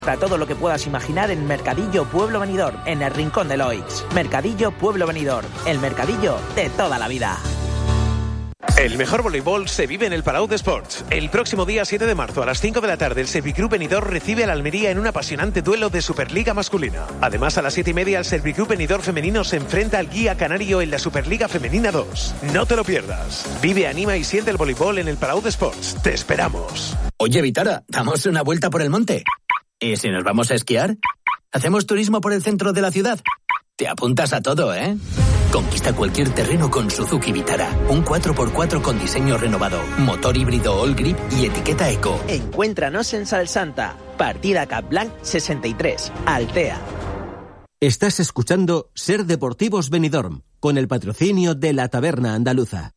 Para todo lo que puedas imaginar en Mercadillo Pueblo Benidorm, en el Rincón de Loix. Mercadillo Pueblo Benidorm, el mercadillo de toda la vida. El mejor voleibol se vive en el Palau d'Esports. El próximo día 7 de marzo a las 5 de la tarde el Serviclub Benidorm recibe al Almería en un apasionante duelo de Superliga masculina. Además, a las 7:30 el Serviclub Benidorm femenino se enfrenta al Guía Canario en la Superliga Femenina 2. No te lo pierdas. Vive, anima y siente el voleibol en el Palau d'Esports. Te esperamos. Oye, Vitara, ¿damos una vuelta por el monte? ¿Y si nos vamos a esquiar? ¿Hacemos turismo por el centro de la ciudad? Te apuntas a todo, ¿eh? Conquista cualquier terreno con Suzuki Vitara. Un 4x4 con diseño renovado, motor híbrido All Grip y etiqueta Eco. Encuéntranos en Salsanta, partida Capblanc 63, Altea. Estás escuchando Ser Deportivos Benidorm, con el patrocinio de la Taberna Andaluza.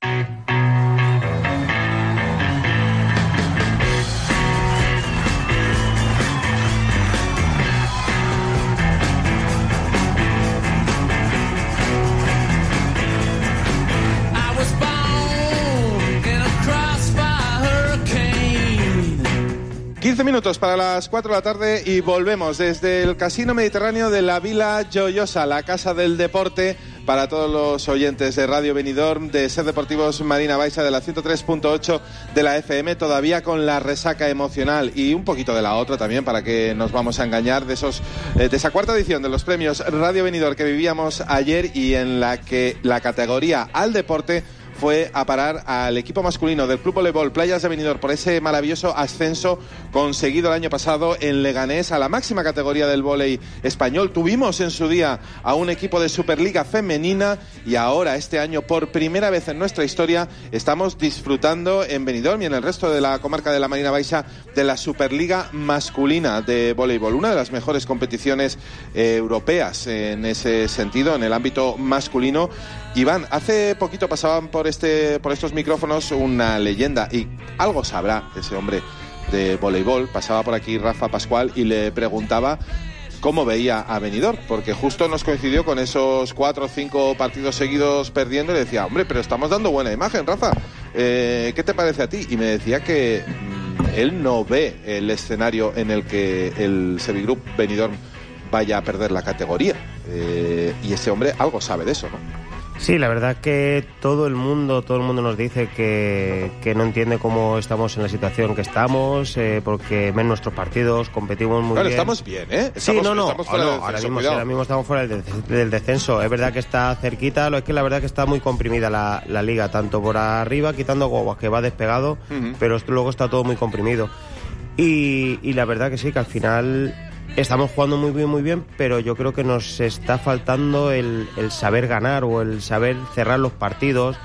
Minutos para las 4 de la tarde y volvemos desde el Casino Mediterráneo de la Vila Joyosa, la casa del deporte, para todos los oyentes de Radio Benidorm, de Ser Deportivos Marina Baixa, de la 103.8 de la FM, todavía con la resaca emocional y un poquito de la otra también, para que nos vamos a engañar, de esa cuarta edición de los premios Radio Benidorm que vivíamos ayer y en la que la categoría al deporte fue a parar al equipo masculino del Club Voleibol Playas de Benidorm por ese maravilloso ascenso conseguido el año pasado en Leganés a la máxima categoría del vóley español. Tuvimos en su día a un equipo de Superliga femenina y ahora, este año, por primera vez en nuestra historia, estamos disfrutando en Benidorm y en el resto de la comarca de la Marina Baixa de la Superliga masculina de voleibol, una de las mejores competiciones europeas en ese sentido, en el ámbito masculino. Iván, hace poquito pasaban por estos micrófonos una leyenda, y algo sabrá ese hombre de voleibol. Pasaba por aquí Rafa Pascual y le preguntaba cómo veía a Benidorm, porque justo nos coincidió con esos 4 o 5 partidos seguidos perdiendo, y le decía, hombre, pero estamos dando buena imagen, Rafa, ¿qué te parece a ti? Y me decía que él no ve el escenario en el que el Serviclub Benidorm vaya a perder la categoría, y ese hombre algo sabe de eso, ¿no? Sí, la verdad que todo el mundo nos dice que no entiende cómo estamos en la situación que estamos, porque ven nuestros partidos, competimos muy bien. Estamos bien, ¿eh? Ahora mismo estamos fuera del descenso. Es verdad que está cerquita, es que la verdad que está muy comprimida la liga, tanto por arriba, quitando Guaguas, que va despegado, pero luego está todo muy comprimido. Y la verdad que sí, que al final estamos jugando muy bien, pero yo creo que nos está faltando el saber ganar o el saber cerrar los partidos.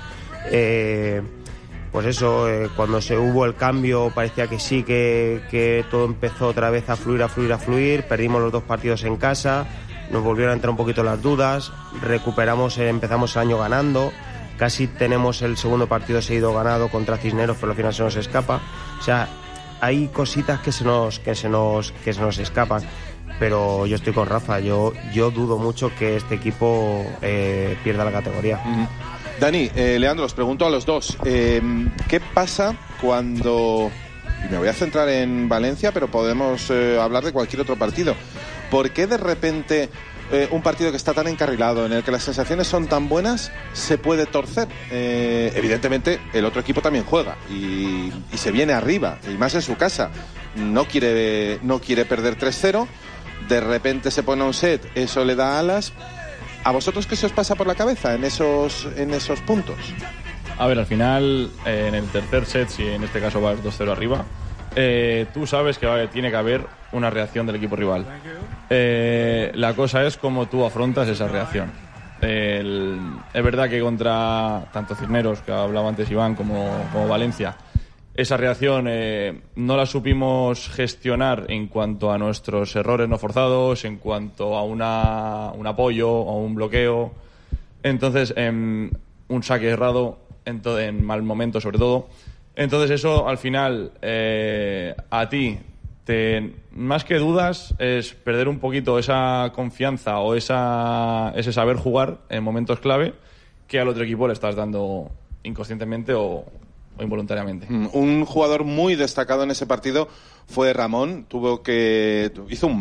Pues eso, cuando se hubo el cambio parecía que sí, que todo empezó otra vez a fluir. Perdimos los 2 partidos en casa, nos volvieron a entrar un poquito las dudas, recuperamos, empezamos el año ganando, casi tenemos el segundo partido seguido ganado contra Cisneros, pero al final se nos escapa. O sea, hay cositas que se nos escapan, pero yo estoy con Rafa. Yo dudo mucho que este equipo pierda la categoría. Dani, Leandro, os pregunto a los dos, ¿qué pasa cuando, y me voy a centrar en Valencia, pero podemos hablar de cualquier otro partido, ¿por qué de repente un partido que está tan encarrilado, en el que las sensaciones son tan buenas, se puede torcer? Evidentemente el otro equipo también juega y se viene arriba, y más en su casa, no quiere perder 3-0, de repente se pone un set, eso le da alas. ¿A vosotros qué se os pasa por la cabeza en esos puntos? A ver, al final, en el tercer set, si en este caso vas 2-0 arriba, tú sabes que tiene que haber una reacción del equipo rival. La cosa es cómo tú afrontas esa reacción. Es verdad que contra tanto Cisneros, que hablaba antes Iván, como Valencia, esa reacción no la supimos gestionar en cuanto a nuestros errores no forzados, en cuanto a un apoyo o un bloqueo. Entonces, un saque errado en mal momento sobre todo. Entonces eso al final a ti más que dudas es perder un poquito esa confianza o ese saber jugar en momentos clave que al otro equipo le estás dando inconscientemente o o involuntariamente. Un jugador muy destacado en ese partido fue Ramón. Hizo un